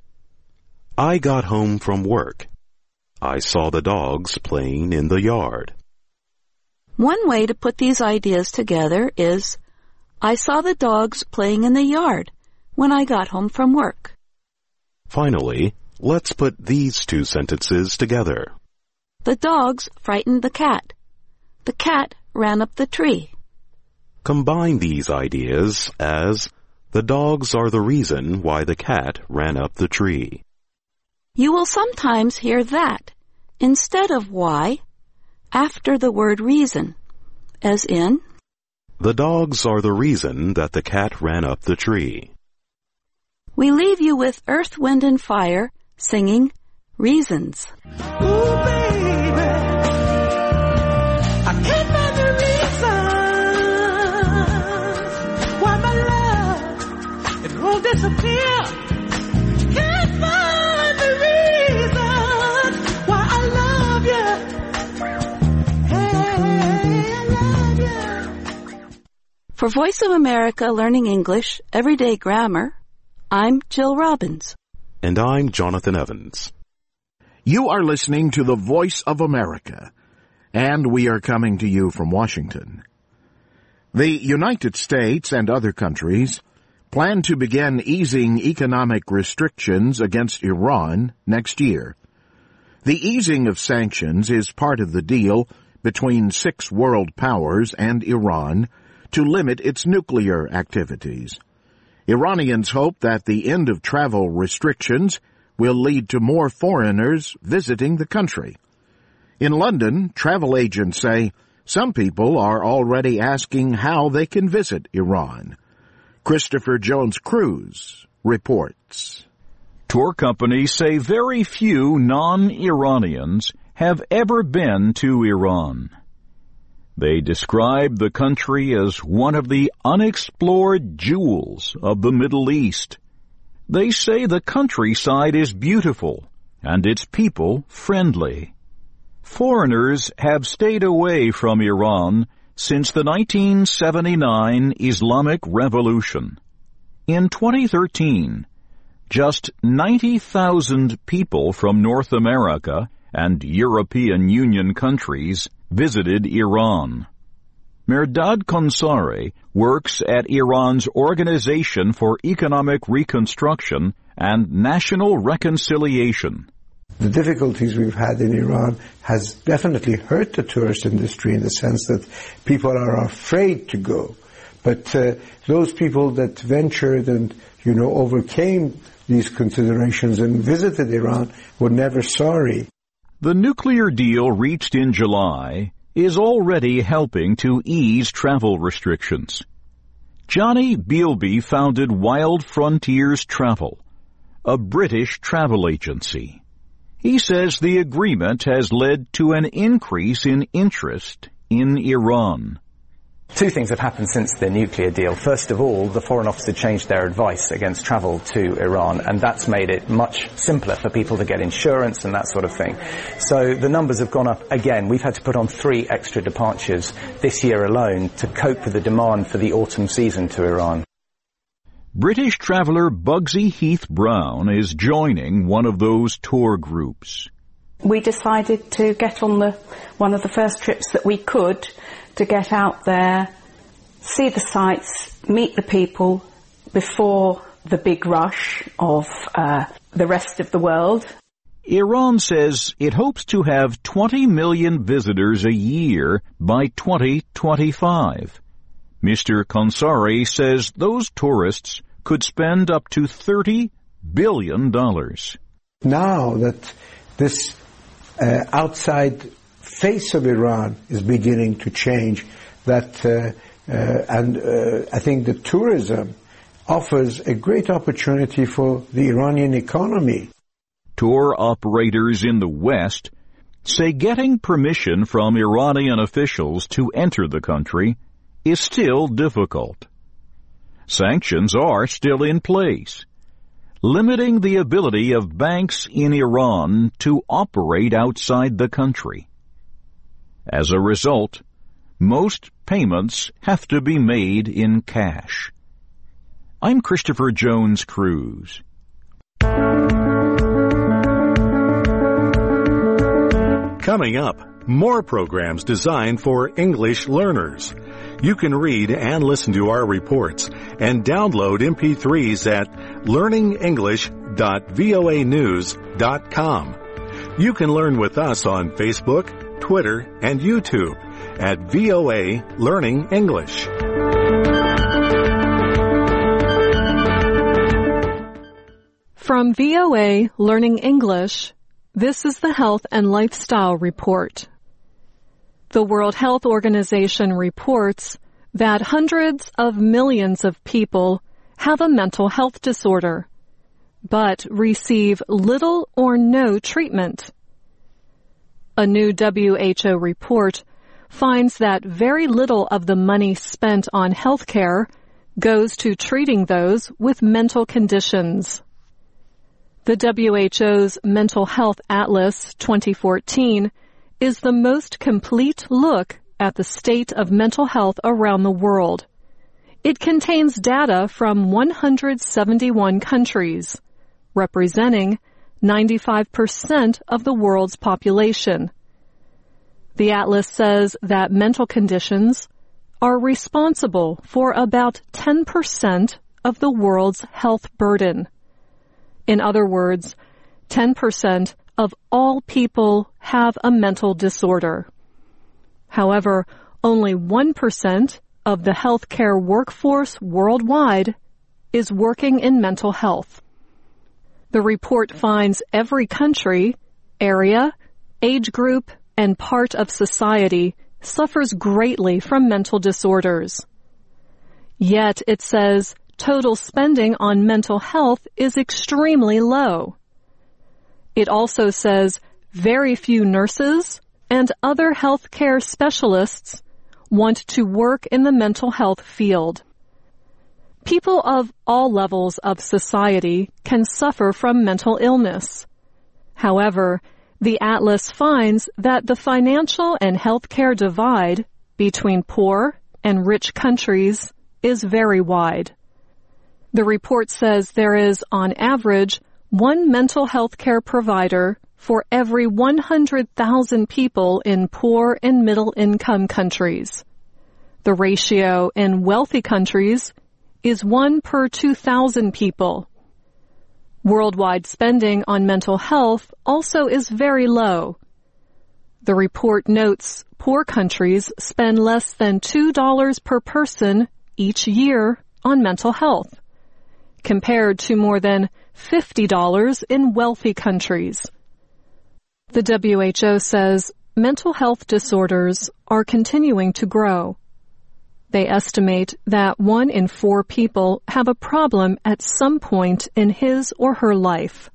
I got home from work. I saw the dogs playing in the yard. One way to put these ideas together is, I saw the dogs playing in the yard when I got home from work. Finally, let's put these two sentences together. The dogs frightened the cat. The cat ran up the tree. Combine these ideas as, the dogs are the reason why the cat ran up the tree. You will sometimes hear that instead of why after the word reason, as in, the dogs are the reason that the cat ran up the tree. We leave you with Earth, Wind, and Fire singing Reasons. Ooh, baby, I can't find the reason why my love, it won't disappear. Can't find the reason why I love you. Hey, I love you. For Voice of America Learning English, Everyday Grammar, I'm Jill Robbins. And I'm Jonathan Evans. You are listening to the Voice of America, and we are coming to you from Washington. The United States and other countries plan to begin easing economic restrictions against Iran next year. The easing of sanctions is part of the deal between 6 world powers and Iran to limit its nuclear activities. Iranians hope that the end of travel restrictions will lead to more foreigners visiting the country. In London, travel agents say some people are already asking how they can visit Iran. Christopher Jones-Cruz reports. Tour companies say very few non-Iranians have ever been to Iran. They describe the country as one of the unexplored jewels of the Middle East. They say the countryside is beautiful and its people friendly. Foreigners have stayed away from Iran since the 1979 Islamic Revolution. In 2013, just 90,000 people from North America and European Union countries visited Iran. Mehrdad Konsari works at Iran's Organization for Economic Reconstruction and National Reconciliation. The difficulties we've had in Iran has definitely hurt the tourist industry in the sense that people are afraid to go. But those people that ventured and, overcame these considerations and visited Iran were never sorry. The nuclear deal reached in July is already helping to ease travel restrictions. Johnny Bealby founded Wild Frontiers Travel, a British travel agency. He says the agreement has led to an increase in interest in Iran. 2 things have happened since the nuclear deal. First of all, the Foreign Office had changed their advice against travel to Iran, and that's made it much simpler for people to get insurance and that sort of thing. So the numbers have gone up again. We've had to put on 3 extra departures this year alone to cope with the demand for the autumn season to Iran. British traveller Bugsy Heath Brown is joining one of those tour groups. We decided to get on one of the first trips that we could to get out there, see the sights, meet the people before the big rush of the rest of the world. Iran says it hopes to have 20 million visitors a year by 2025. Mr. Konsari says those tourists could spend up to $30 billion. Now that this outside face of Iran is beginning to change, and I think that tourism offers a great opportunity for the Iranian economy. Tour operators in the West say getting permission from Iranian officials to enter the country is still difficult. Sanctions are still in place, limiting the ability of banks in Iran to operate outside the country. As a result, most payments have to be made in cash. I'm Christopher Jones-Cruz. Coming up, more programs designed for English learners. You can read and listen to our reports and download MP3s at learningenglish.voanews.com. You can learn with us on Facebook, Twitter, and YouTube at VOA Learning English. From VOA Learning English, this is the Health and Lifestyle Report. The World Health Organization reports that hundreds of millions of people have a mental health disorder, but receive little or no treatment. A new WHO report finds that very little of the money spent on health care goes to treating those with mental conditions. The WHO's Mental Health Atlas 2014 is the most complete look at the state of mental health around the world. It contains data from 171 countries, representing 95% of the world's population. The atlas says that mental conditions are responsible for about 10% of the world's health burden. In other words, 10% of all people have a mental disorder. However, only 1% of the healthcare workforce worldwide is working in mental health. The report finds every country, area, age group, and part of society suffers greatly from mental disorders. Yet, it says, total spending on mental health is extremely low. It also says very few nurses and other healthcare specialists want to work in the mental health field. People of all levels of society can suffer from mental illness. However, the atlas finds that the financial and healthcare divide between poor and rich countries is very wide. The report says there is, on average, one mental health care provider for every 100,000 people in poor and middle-income countries. The ratio in wealthy countries is 1 per 2,000 people. Worldwide spending on mental health also is very low. The report notes poor countries spend less than $2 per person each year on mental health, compared to more than $50 in wealthy countries. The WHO says mental health disorders are continuing to grow. They estimate that 1 in 4 people have a problem at some point in his or her life.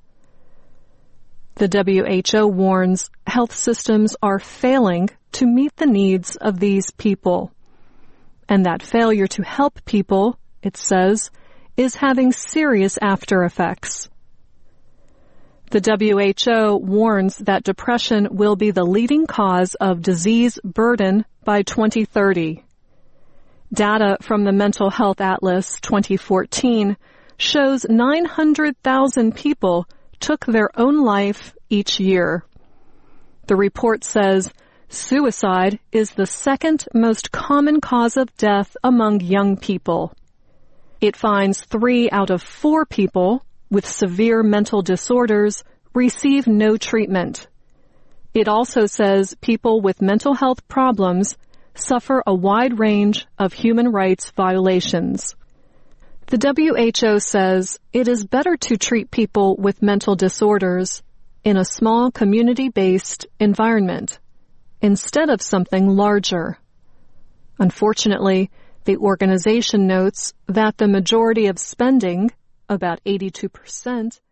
The WHO warns health systems are failing to meet the needs of these people, and that failure to help people, it says, is having serious after effects. The WHO warns that depression will be the leading cause of disease burden by 2030. Data from the Mental Health Atlas 2014 shows 900,000 people took their own life each year. The report says suicide is the second most common cause of death among young people. It finds 3 out of 4 people with severe mental disorders receive no treatment. It also says people with mental health problems suffer a wide range of human rights violations. The WHO says it is better to treat people with mental disorders in a small community-based environment instead of something larger. Unfortunately, the organization notes that the majority of spending, about 82%,